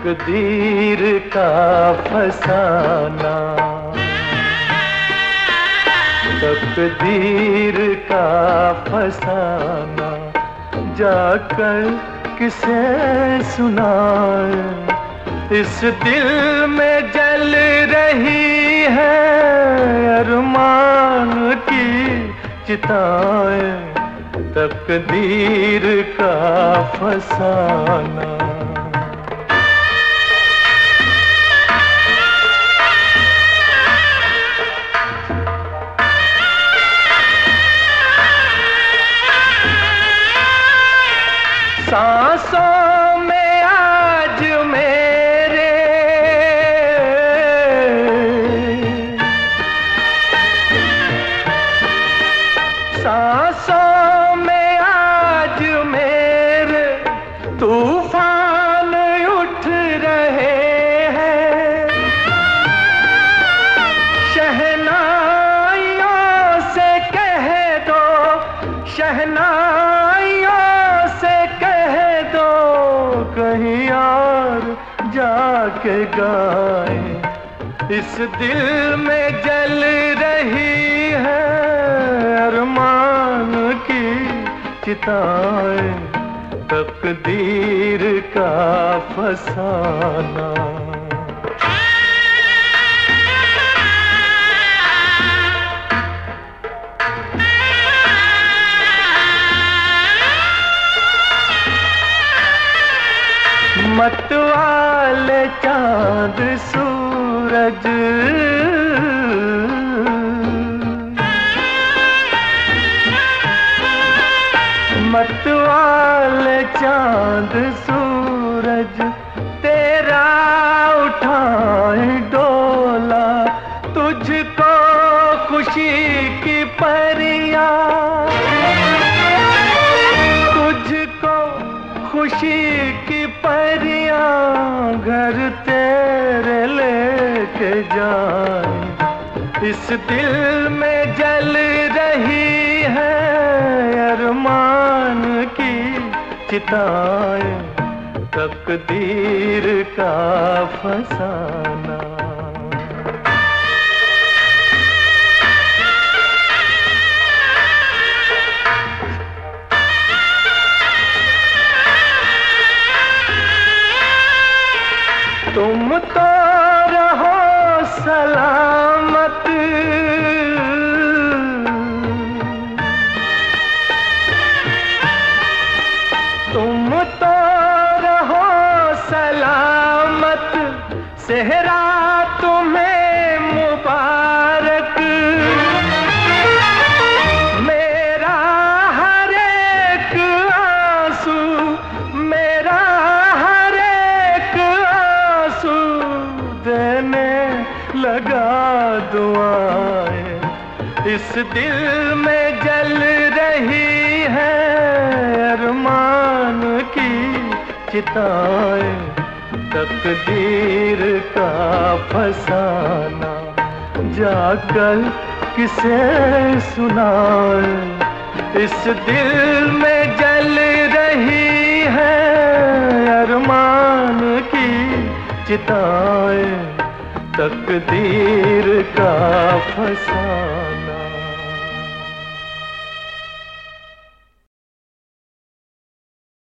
तकदीर का फसाना, तकदीर का फसाना, जाकर किसे सुनाए। इस दिल में जल रही है अरमान की चिताएं, तकदीर का फसाना। सांसों में आज मेरे सांसों में आज मेरे तूफान उठ रहे हैं। शहनाइयों से कह दो, शहनाइयों से कह दो, कहीं और जाके गाए। इस दिल में जल रही है अरमान की चिताएं, तकदीर का फसाना। मतवाले चांद सूरज, मतवाले चांद सूरज, तेरा उठाए डोला। तुझको खुशी की परियां, तुझको खुशी की परियां घर तेरे लेके जाए। इस दिल में जल रही है अरमान की चिताएं, तकदीर का फसाना। तुम तो रहो सलामत, तुम तो रहो सलामत, सेहरा तुम्हें मुबारक। मेरा हर एक आंसू, मेरा हर एक आंसू देने लगा दुआएं। इस दिल में जल रही है अरमान की चिताएं, तकदीर का फसाना। जाकर किसे सुनाए। इस दिल में जल रही है अरमान की चिताएं, तकदीर का फसाना।